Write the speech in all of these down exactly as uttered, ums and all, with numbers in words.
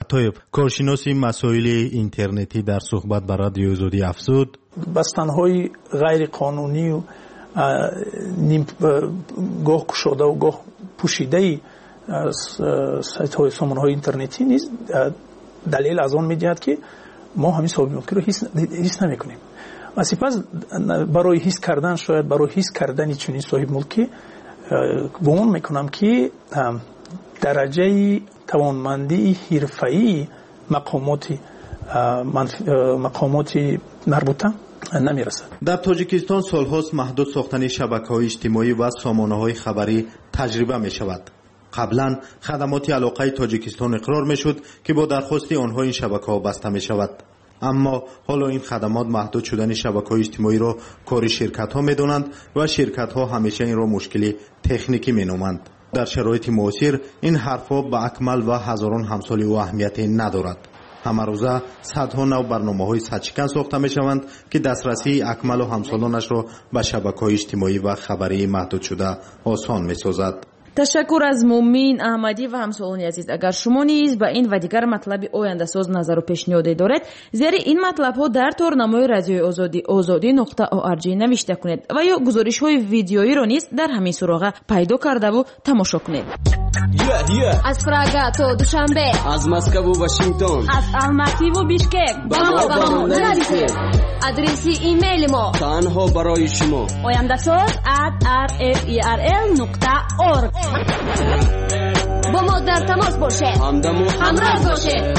طیب، کارشناسی مسائل اینترنتی در صحبت با رادیو آزادی افزود: بستن‌های غیر قانونی و نیم گاه گشوده و گاه پوشیده سایت‌های سامانه‌های اینترنتی نیست دلیل از آن می‌دهد که ما همین صاحب ملکی رو حس نمی‌کنیم. و سپس برای حس کردن شاید برای حس کردن چنین صاحب ملکی گمان می‌کنم که درجه توانمندی حرفه‌ای مقامات مقامات مربوطه نمی‌رسد. در تاجیکستان سال‌هاست محدود ساختن شبکه‌های اجتماعی و سامانه‌های خبری تجربه می‌شود. قبلا خدمات علاقه تاجیکستان اقرار می‌شد که با درخواست آنها این شبکه‌ها بسته می‌شود. اما حالا این خدمات محدود شدن شبکه‌های اجتماعی را کار شرکت‌ها می‌دانند و شرکت‌ها همیشه این را مشکلی تکنیکی می‌نامند. در شرایط معاصر این حرف‌ها به اکمل و هزاران همسال او اهمیتی ندارد. همه روزه صدها نو برنامه‌های صدشکن ساخته می‌شوند که دسترسی اکمل و همسالانش را به شبکه‌های اجتماعی و خبری محدود شده آسان می‌سازد. تشکر از مومین احمدی و همسالانی عزیز. اگر شما نیز به این و دیگر مطلب آینده ساز نظر و پیشنهاد دارید، زیر این مطلب ها در تورنمای رادیو آزادی آزادی نقطه او ار جی نوشته کنید و یا گزارش های ویدیویی را نیز در همین سراغ پیدا کرده و تماشا کنید. yeah, yeah. از پراگا تا دوشنبه، از مسکو و واشنگتن، از الماتی و بیشکک با ما با ما نرسید. آدرسی ایمیل ما تنها برای شما آینده ساز ات آر اف ای آر ال نقطه اورگ. با ما در تماس باشه، همراه باشه.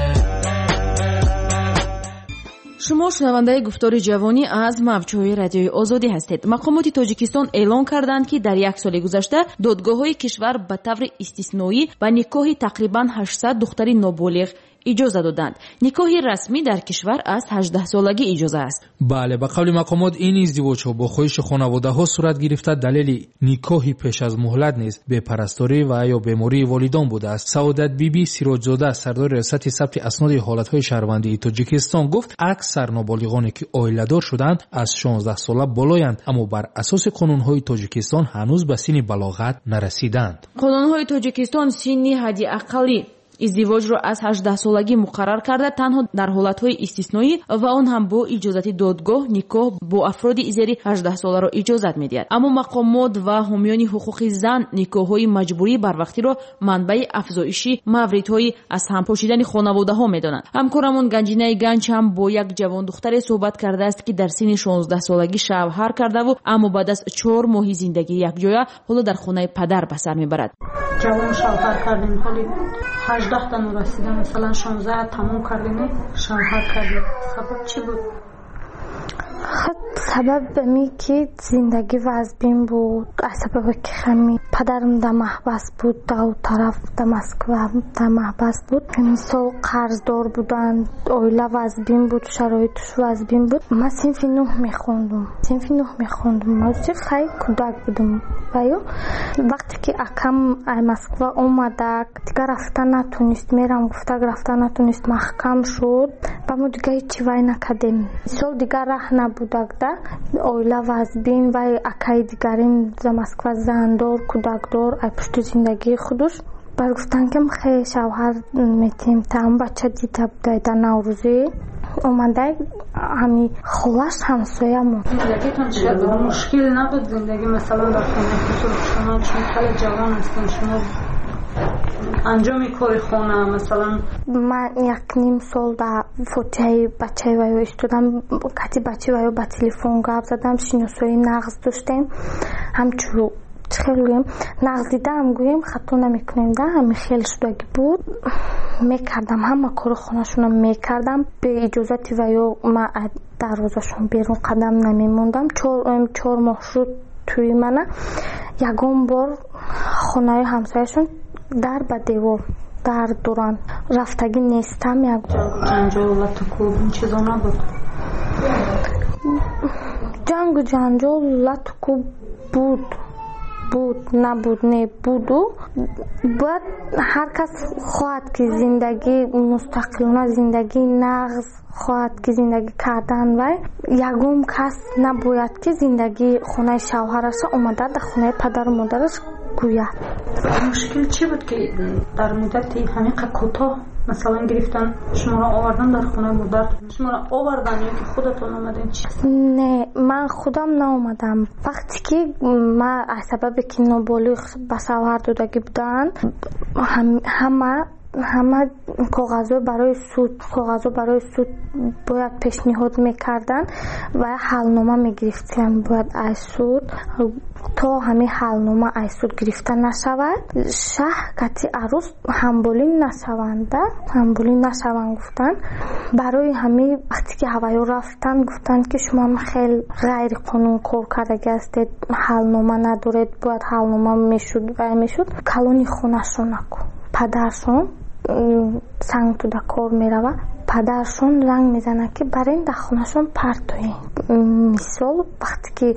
شما شنونده گفتار جوانی از موج‌های رادیوی آزادی هستید. مقامات تاجیکستان اعلام کردند که در یک سال گذشته دادگاه‌های کشور به طور استثنایی به نکاح تقریباً هشتصد دختر نابالغ اجازه دادند. نکاح رسمی در کشور از هجده سالگی اجازه است. بله، به قول مقامات این ازدواج‌ها با خواهش خانواده‌ها صورت گرفته دلیل نکاح پیش از مهلت نیز به پرستاری و یا بیماری والدان بوده است. سعادت بیبی سیراجزاده سردار ریاست ثبت اسناد حالت‌های شهروندی تاجیکستان گفت اکثر نابالغانی که عائله‌دار شدند از شانزده ساله بالایند، اما بر اساس قانون‌های تاجیکستان هنوز به سن بلاغت نرسیدند. قانون‌های تاجیکستان سن حداقلی ازدواج را از هجده سالگی مقرر کرده، تنها در حالت‌های استثنایی و آن هم با اجازت دادگاه نکاح با افراد زیر هجده ساله را اجازت می‌دهد. اما مقامات و حامیان حقوق زن نکاح‌های مجبوری بر وقتی را منبع افزایش موردهای از هم پاشیدن خانواده‌ها می‌دانند. همکارمون گنجینه گنج هم با یک جوان دختر صحبت کرده است که در سن شانزده سالگی شوهر کرده و اما بعد از چهار ماه زندگی یکجایی حالا در خانه پدر به سر می‌برد. جوان شوهر کردیم، حالی هجده تا نو رسیدم، مثلا شانزده تموم کردیم شوهر کردیم. سبب چی بود؟ خب سبب می که زندگی وزبین بود، سبب که خمی پدرم در محبس بود، در طرف در مسکو در محبس بود، مثال قرضدار بودن، اویله وزبین بود، شرایطش وزبین بود. من صنف نه میخوندم صنف نه میخوندم من خیلی کودک بودم و یا وقتی که اکم مسکو اومده دیگه رفتن نتونست، میرم گفته رفتن نتونست، محکم شد و ما دیگه هیچی وای نکردیم. سال دیگه راه نبودک ده اویله وزبین و اکای دیگرین در مسکو زندار کودکدار ای پشت زندگی خودش بر گفتن که خیلی شوهر میتیم تام بچه دیده بوده در نوروزی اومده همی خلاش همسایمون. زندگیتون چقدر مشکل نبود؟ زندگی مثلا در خونه شما چون خیلی جوان هستن، شما انجام کار خونه مثلا من یک نیم سال در فوتیای بچه ویو استودم، کتی بچه ویو با تلفن گپ زدم، شناسایی نقض داشتیم، همچون خیلی نقض دیدم گویم خطا نمیکنیم ده همه خیلی شدگی بود میکردم، همه کار خونهشونم میکردم به اجازت ویو. من در روزشون بیرون قدم نمیموندم. چهار چهار ماه شد توی منه یکم بار خونه همسایشون در به دیوار در دوران رفتگی نیستم. یک جنجال و لطکوب این چیزا نبود؟ جنگ و جنجال لطکوب بود بود نبود نه بودو. باید هر کس خواهد که زندگی مستقلانه زندگی نغز خواهد که زندگی کردن و یکم کس نباید که زندگی خونه شوهرش اومده در خونه پدر و مادرش گوید. مشکل چی بود که در مدت همین کوتاه مثلا گرفتن شما را آوردن در خونه مادر، شما را آوردن یا که خودتون آمدین؟ نه من خودم ناومدم. وقتی که من از سبب که نابالغ به شوهر دادگی بودن هم همه همه کاغذها برای سود کاغذها برای سود باید پیشنهاد میکردن و حلنامه میگرفتن باید از سود تا همه حلنامه از سود گرفته نشود شهر کتی عروس همبولین نشونده همبولین نشوند گفتن. برای همه وقتی که هوایی رفتن گفتن که شما خیلی غیر قانون کار کرده هستید، حلنامه ندارید، باید حلنامه میشد و میشد کلونی خونشون نکن. پدرشون سنگ تو دکار میروه، پدرشون رنگ میزنه که برای این دخونشون پرتوی. مثال وقتی که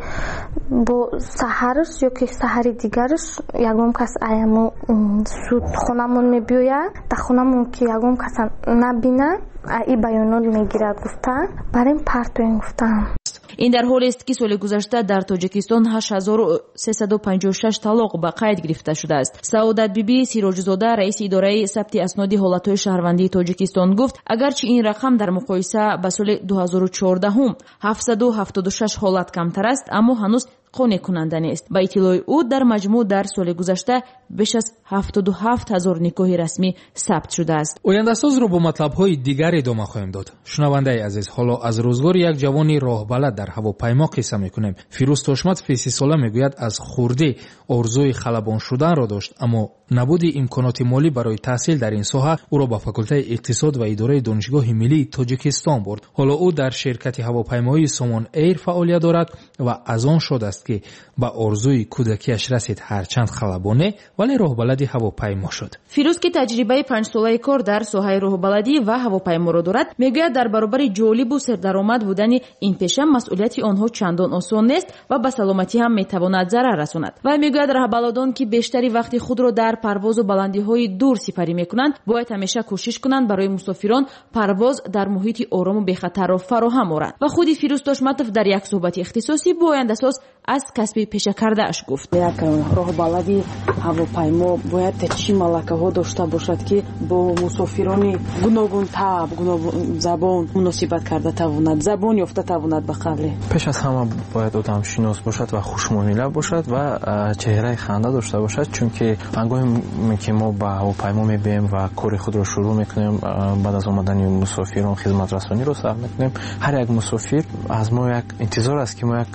با سحرش یا که سحری دیگرش یکم کس ایمو سود خونمون میبیوید دخونمون که یکم کس نبینه ای بیانات میگیرد گفتن برای این پرتوی گفتن. این در حالی است که سال گذشته در تاجیکستان هشت هزار و سیصد و پنجاه و شش طلاق به قید گرفته شده است. سعادت بیبی سیروجزاده رئیس اداره ثبت اسناد حالتهای شهروندی تاجیکستان گفت اگرچه این رقم در مقایسه با سال دو هزار و چهارده هم هفتصد و هفتاد و شش حالت کمتر است اما هنوز قانع کننده نیست. با اطلاع او در مجموع در سال گذشته بیش از هفتاد و هفت هزار نکاح رسمی ثبت شده است. آینده‌ساز رو با مطلب‌های دیگر ادامه خواهیم داد. شنونده عزیز، حالا از روزگار یک جوانی راهبلد در هواپیما قصه می‌کنیم. فیروز توشمت سی ساله میگوید از خردی آرزوی خلبان شدن را داشت اما نبود امکانات مالی برای تحصیل در این ساحه او را به فاکولته اقتصاد و اداره دانشگاه ملی تاجیکستان برد. حالا او در شرکت هواپیمایی سامان ایر فعالیت دارد و از آن شد است که به آرزوی کودکیش رسید، هرچند خلبانه ولی راهبلدی هواپیما شد. فیروز که تجربه پنج ساله کار در ساحه راهبلدی و هواپیما را دارد میگوید در برابر جالب و سردرآمد بودن این پیشه مسئولیت آنها چندان آسان نیست و به سلامتی هم میتواند ضرر رساند. و میگوید راهبلدان که بیشتری وقت خود را در پرواز و بلندی‌های دور سپری می‌کنند باید همیشه کوشش کنند برای مسافران پرواز در محیط آرام و بی‌خطر را فراهم آورند. و خودی فیروز توشمتوف در یک صحبت اختصاصی با آینده‌ساز از کسب پیشه کرده‌اش گفت. یک راهبلدی هواپیما باید چی ملکه‌ها داشته باشد که با مسافران گوناگون تاب گوناگون زبان مناسبت کرده تواند زبان یافته تواند به قبل. پیش از همه باید آدم شناس باشد و خوش‌معامله باشد و چهره خنده داشته باشد، چون که هنگامی که ما با هواپیما میبیم و کار خود رو شروع میکنیم بعد از آمدن مسافران خدمت رسانی رو سر میکنیم، هر یک مسافر از ما یک انتظار است که ما یک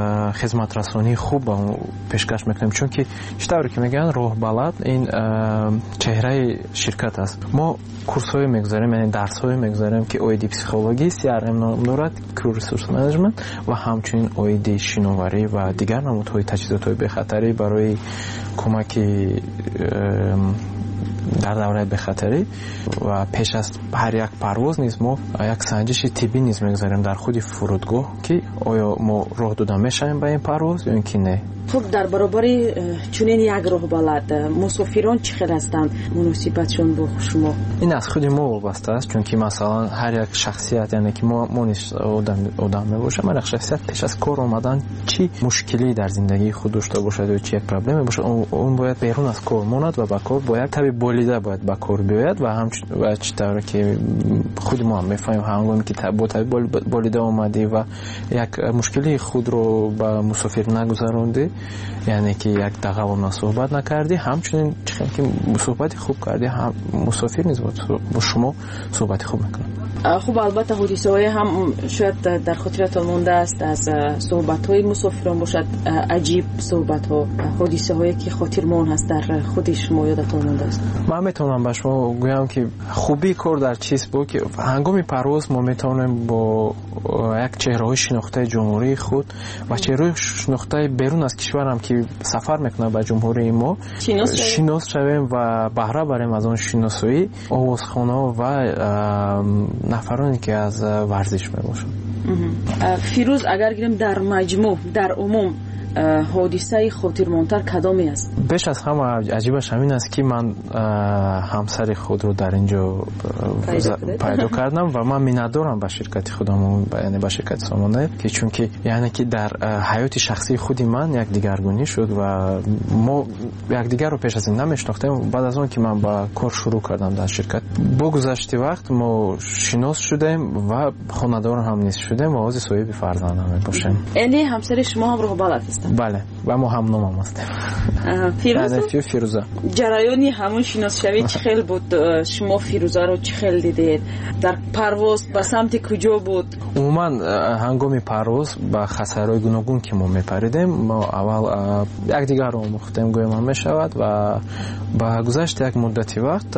خدمت رسانی خوب پیشکش میکنیم، چون که چطوری که میگن راهبلد این چهره شرکت است. ما کورس های میگذاریم، یعنی درس های میگذاریم که اویدی پسیخولوژی، سی ار ام نام دارد، کرو ریسورس منیجمنت و همچنین اویدی شناوری و دیگر نمودهای تجهیزات های بخطری برای کمک در دوره بخطری. و پیش از هر یک پرواز نیز ما یک سنجش طبی نیز میگذاریم در خود فرودگاه که آیا ما راه داده میشیم به این پرواز یا اینکه نه. خب در برابر چنین یک راهبلد مسافران چه خیلی هستند مناسبتشون با شما؟ این از خود ما وابسته است، چون که مثلا هر یک شخصیت، یعنی که ما ما نیست آدم آدم میباشه، هر یک شخصیت پیش از کار آمدن چی مشکلی در زندگی خود داشته باشد و چی یک پرابلمی باشه اون باید بیرون از کار ماند و با کار باید طبیعی بولیده باید با کار بیاید و هم و چطور که خود ما هم میفهمیم هنگامی که با طبیعی بولیده آمدی و یک مشکلی خود رو با مسافر نگذروندی، یعنی که یک دقیقه با من صحبت نکردی، همچنین که صحبت خوب کردی، هم مسافر نیز با شما صحبت خوب میکنه. خب البته حادثه های هم شاید در خاطرتان مونده است، از صحبت های مسافران باشد، عجیب صحبت ها، حادثه هایی که خاطرمان هست در خود شما یادتان مونده است. من میتونم به شما گویم که خوبی کار در چیز بود که هنگام پرواز ما میتونیم با یک چهره های شناخته جمهوری خود و چهره شناخته بیرون از کشورم که سفر میکنه به جمهوری ما شناس شویم و بهره بریم از آن شناسایی آوازخوانه و نفرانی که از ورزش میباشند. فیروز اگر گیریم در مجموع در عموم حادثه خاطرمانتر کدامی است؟ بیش از همه عجیبش همین است که من همسر خود رو در اینجا پیدا کردم و من میندارم به شرکت خودم، یعنی به شرکت سامانه، که چون که یعنی که در حیات شخصی خودی من یک دیگرگونی شد و ما یکدیگر رو پیش از این نمیشناختیم. بعد از اون که من با کار شروع کردم در شرکت، با گذشت وقت ما شناس شدیم و خانه‌دار هم نیست شدیم و از صاحب فرزند هم باشیم. یعنی همسر شما هم راه بلد است؟ بله، و ما هم نام هم هستیم. فیروزه؟ فیروزه. جریانی همون شناس شوی چه خیلی بود؟ شما فیروزه رو چه خیلی دیدید؟ در پرواز به سمت کجا بود؟ عموما هنگام پرواز با خسارهای گوناگون که ما میپریدیم، ما اول یکدیگر رو مختم گویم میشود و با گذشت یک مدتی وقت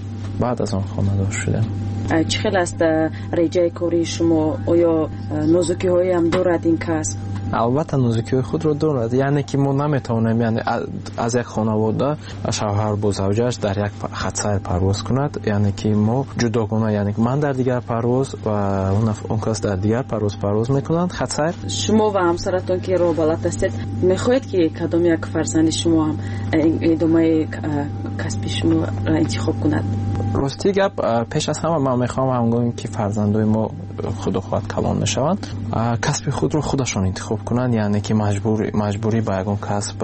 بعد از آن خانه‌دار شدیم. چه خیلی است رجای کاری شما؟ آیا نازکی هایی هم دارد این کسب؟ البته نازکی خود رو دارد، یعنی که ما نمیتونیم یعنی از یک خانواده شوهر با زوجش در یک خط پرواز کند، یعنی که ما جداگانه، یعنی که من در دیگر پرواز و اون اون کس در دیگر پرواز پرواز میکنند خط سیر. شما و همسرتون که راه بلد هستید، میخواهید که کدام یک فرزند شما هم ادامه کسب شما را انتخاب کند؟ راستی گپ پیش از همه من میخوام هنگامی که فرزندای ما خود خود کلان میشوند کسب خود رو خودشون انتخاب کنند، یعنی که مجبوری مجبوری به یگان کسب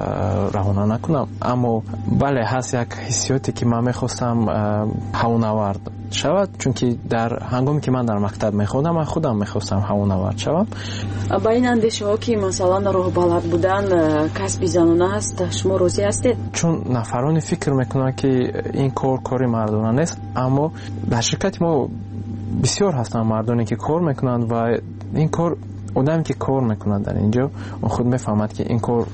روانه نکنم. اما بله هست یک حسیاتی که من میخواستم هوانورد شود، چون که در هنگامی که من در مکتب میخوندم من خودم میخواستم هوانورد شوم. با این اندیشه ها که مثلا راه بلد بودن کسب زنانه است، شما راضی هستید؟ چون نفرانی فکر میکنن که این کار کاری مردانه نیست، اما در شرکت ما بسیار هستن مردانی که کار میکنند و این کار آدمی که کار میکنند در اینجا اون خود میفهمد که این کار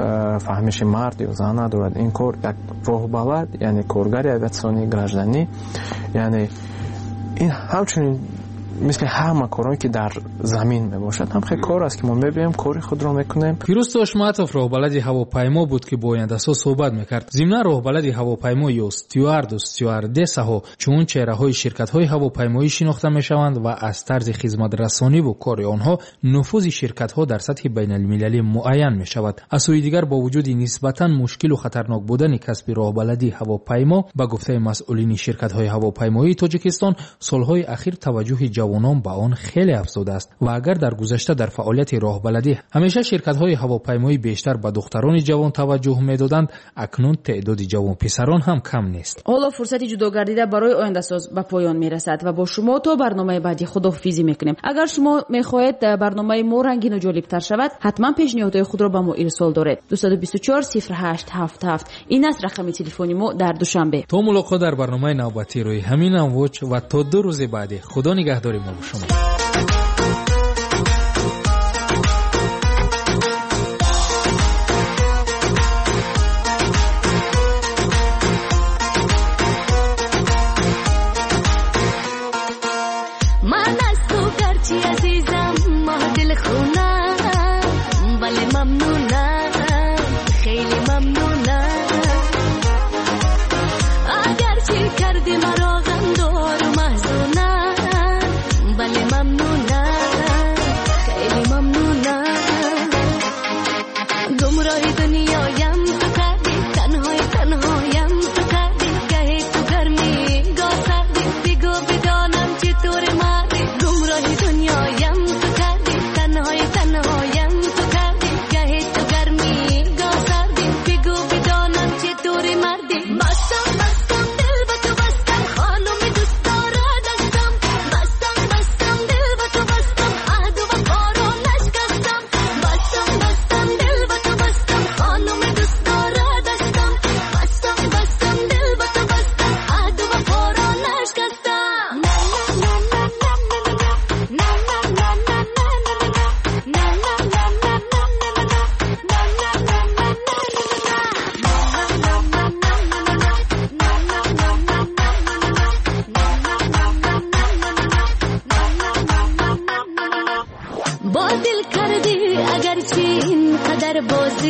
فهمش مرد یا زن ندارد. این کار یک راه بلد، یعنی کارگری اویتسانی گراجدانی، یعنی این همچنین مثل همه کارهایی که در زمین میباشد هم خیلی کار است که ما میبینیم کاری خود رو میکنیم. فیروز داشماتوف راهبلد هواپیما بود که با آینده‌ساز صحبت میکرد. ضمن راهبلد هواپیما یا استیوارد و استیواردسه ها چون چهره‌های شرکت‌های هواپیمایی شناخته میشوند و از طرز خدمت رسانی و کار آنها نفوذ شرکت‌ها در سطح بین‌المللی معین میشود. از سوی دیگر با وجود نسبتاً مشکل و خطرناک بودن کسب راهبلدی هواپیما با گفته مسئولین شرکت‌های هواپیمایی تاجیکستان سال‌های اخیر توجه جوانان به آن خیلی افزوده است و اگر در گذشته در فعالیت راهبلدی همیشه شرکت‌های هواپیمایی بیشتر به دختران جوان توجه می‌دادند، اکنون تعداد جوان پسران هم کم نیست. حالا فرصت جداگردیده برای آینده‌ساز به پایان میرسد و با شما تا برنامه بعدی خداحافظی میکنیم. اگر شما میخواهید برنامه ما رنگین و جالب‌تر شود، حتما پیشنهادهای خود را به ما ارسال دارید. دو دو چهار صفر هشت هفت هفت این است رقم تلفنی ما در دوشنبه. تا ملاقات در برنامه نوبتی روی همین امواج و تا دو روز بعدی. خدا نگهدار ما با شما.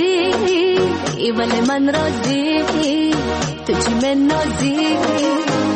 ولی من راضی تو چی من نازی